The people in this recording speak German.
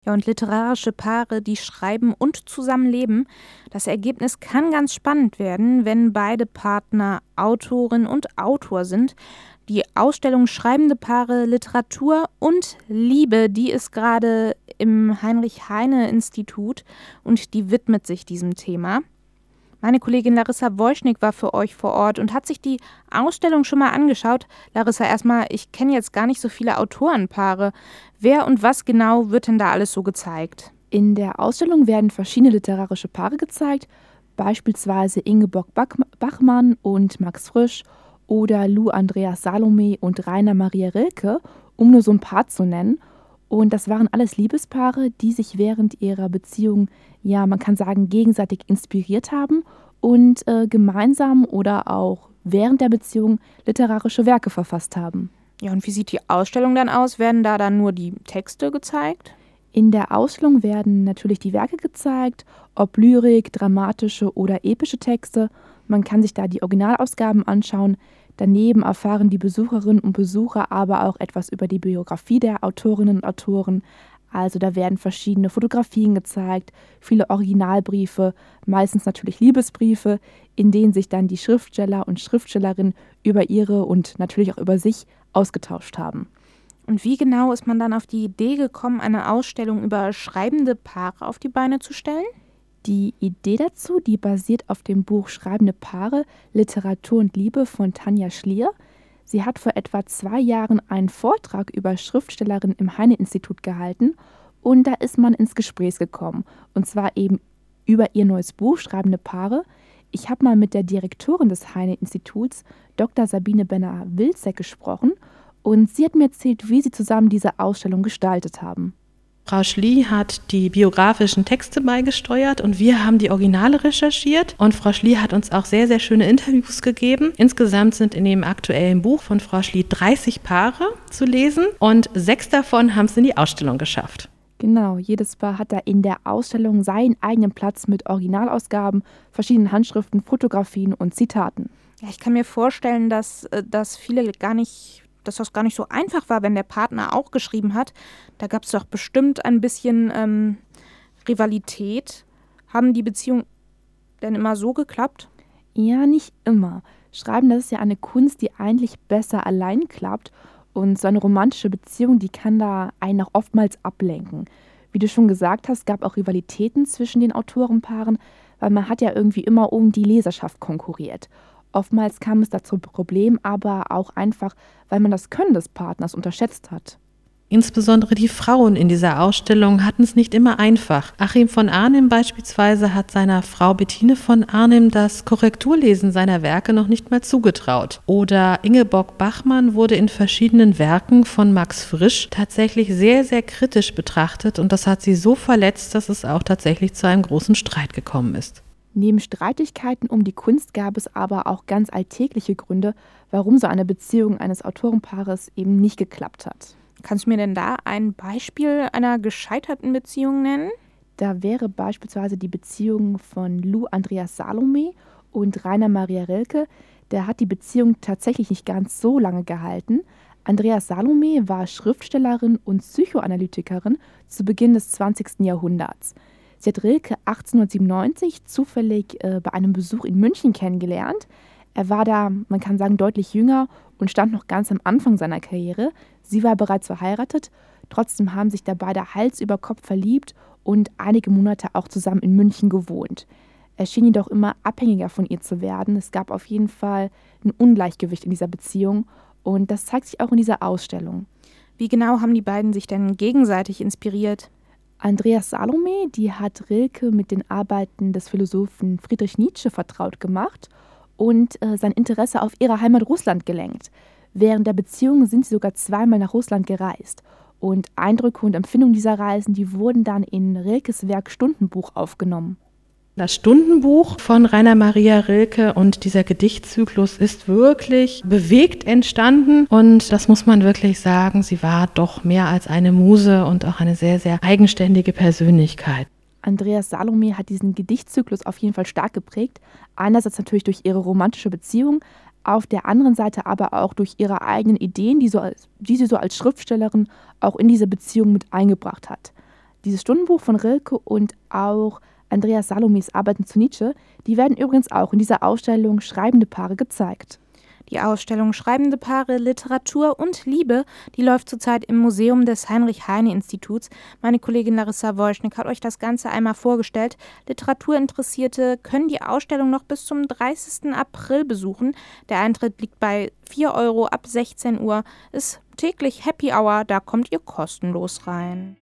Ja, und literarische Paare, die schreiben und zusammenleben, das Ergebnis kann ganz spannend werden, wenn beide Partner Autorin und Autor sind. Die Ausstellung Schreibende Paare Literatur und Liebe, die ist gerade im Heinrich-Heine-Institut und die widmet sich diesem Thema. Meine Kollegin Larissa Woischnik war für euch vor Ort und hat sich die Ausstellung schon mal angeschaut. Larissa, erstmal, ich kenne jetzt gar nicht so viele Autorenpaare. Wer und was genau wird denn da alles so gezeigt? In der Ausstellung werden verschiedene literarische Paare gezeigt, beispielsweise Ingeborg Bachmann und Max Frisch oder Lou Andreas Salome und Rainer Maria Rilke, um nur so ein paar zu nennen. Und das waren alles Liebespaare, die sich während ihrer Beziehung, ja, man kann sagen, gegenseitig inspiriert haben und gemeinsam oder auch während der Beziehung literarische Werke verfasst haben. Ja, und wie sieht die Ausstellung dann aus? Werden da dann nur die Texte gezeigt? In der Ausstellung werden natürlich die Werke gezeigt, ob Lyrik, dramatische oder epische Texte. Man kann sich da die Originalausgaben anschauen. Daneben erfahren die Besucherinnen und Besucher aber auch etwas über die Biografie der Autorinnen und Autoren. Also da werden verschiedene Fotografien gezeigt, viele Originalbriefe, meistens natürlich Liebesbriefe, in denen sich dann die Schriftsteller und Schriftstellerinnen über ihre und natürlich auch über sich ausgetauscht haben. Und wie genau ist man dann auf die Idee gekommen, eine Ausstellung über schreibende Paare auf die Beine zu stellen? Die Idee dazu, die basiert auf dem Buch Schreibende Paare, Literatur und Liebe von Tanja Schlier. Sie hat vor etwa 2 Jahren einen Vortrag über Schriftstellerinnen im Heine-Institut gehalten und da ist man ins Gespräch gekommen. Und zwar eben über ihr neues Buch Schreibende Paare. Ich habe mal mit der Direktorin des Heine-Instituts, Dr. Sabine Benner-Wilczek, gesprochen und sie hat mir erzählt, wie sie zusammen diese Ausstellung gestaltet haben. Frau Schlie hat die biografischen Texte beigesteuert und wir haben die Originale recherchiert. Und Frau Schlie hat uns auch sehr, sehr schöne Interviews gegeben. Insgesamt sind in dem aktuellen Buch von Frau Schlie 30 Paare zu lesen und 6 davon haben es in die Ausstellung geschafft. Genau, jedes Paar hat da in der Ausstellung seinen eigenen Platz mit Originalausgaben, verschiedenen Handschriften, Fotografien und Zitaten. Ja, ich kann mir vorstellen, dass das gar nicht so einfach war, wenn der Partner auch geschrieben hat. Da gab es doch bestimmt ein bisschen Rivalität. Haben die Beziehungen denn immer so geklappt? Ja, nicht immer. Schreiben, das ist ja eine Kunst, die eigentlich besser allein klappt. Und so eine romantische Beziehung, die kann da einen auch oftmals ablenken. Wie du schon gesagt hast, gab auch Rivalitäten zwischen den Autorenpaaren, weil man hat ja irgendwie immer um die Leserschaft konkurriert. Oftmals kam es da zu Problemen, aber auch einfach, weil man das Können des Partners unterschätzt hat. Insbesondere die Frauen in dieser Ausstellung hatten es nicht immer einfach. Achim von Arnim beispielsweise hat seiner Frau Bettine von Arnim das Korrekturlesen seiner Werke noch nicht mal zugetraut. Oder Ingeborg Bachmann wurde in verschiedenen Werken von Max Frisch tatsächlich sehr, sehr kritisch betrachtet und das hat sie so verletzt, dass es auch tatsächlich zu einem großen Streit gekommen ist. Neben Streitigkeiten um die Kunst gab es aber auch ganz alltägliche Gründe, warum so eine Beziehung eines Autorenpaares eben nicht geklappt hat. Kannst du mir denn da ein Beispiel einer gescheiterten Beziehung nennen? Da wäre beispielsweise die Beziehung von Lou Andreas Salome und Rainer Maria Rilke. Der hat die Beziehung tatsächlich nicht ganz so lange gehalten. Andreas Salome war Schriftstellerin und Psychoanalytikerin zu Beginn des 20. Jahrhunderts. Sie hat Rilke 1897 zufällig bei einem Besuch in München kennengelernt. Er war da, man kann sagen, deutlich jünger und stand noch ganz am Anfang seiner Karriere. Sie war bereits verheiratet, trotzdem haben sich da beide Hals über Kopf verliebt und einige Monate auch zusammen in München gewohnt. Er schien jedoch immer abhängiger von ihr zu werden. Es gab auf jeden Fall ein Ungleichgewicht in dieser Beziehung und das zeigt sich auch in dieser Ausstellung. Wie genau haben die beiden sich denn gegenseitig inspiriert? Andreas Salome, die hat Rilke mit den Arbeiten des Philosophen Friedrich Nietzsche vertraut gemacht und sein Interesse auf ihre Heimat Russland gelenkt. Während der Beziehung sind sie sogar 2-mal nach Russland gereist. Und Eindrücke und Empfindungen dieser Reisen, die wurden dann in Rilkes Werk Stundenbuch aufgenommen. Das Stundenbuch von Rainer Maria Rilke und dieser Gedichtzyklus ist wirklich bewegt entstanden und das muss man wirklich sagen, sie war doch mehr als eine Muse und auch eine sehr, sehr eigenständige Persönlichkeit. Andreas Salome hat diesen Gedichtzyklus auf jeden Fall stark geprägt, einerseits natürlich durch ihre romantische Beziehung, auf der anderen Seite aber auch durch ihre eigenen Ideen, die sie so als Schriftstellerin auch in diese Beziehung mit eingebracht hat. Dieses Stundenbuch von Rilke und auch Andreas Salomes Arbeiten zu Nietzsche, die werden übrigens auch in dieser Ausstellung Schreibende Paare gezeigt. Die Ausstellung Schreibende Paare, Literatur und Liebe, die läuft zurzeit im Museum des Heinrich-Heine-Instituts. Meine Kollegin Larissa Wolschnick hat euch das Ganze einmal vorgestellt. Literaturinteressierte können die Ausstellung noch bis zum 30. April besuchen. Der Eintritt liegt bei 4 € ab 16 Uhr. Ist täglich Happy Hour, da kommt ihr kostenlos rein.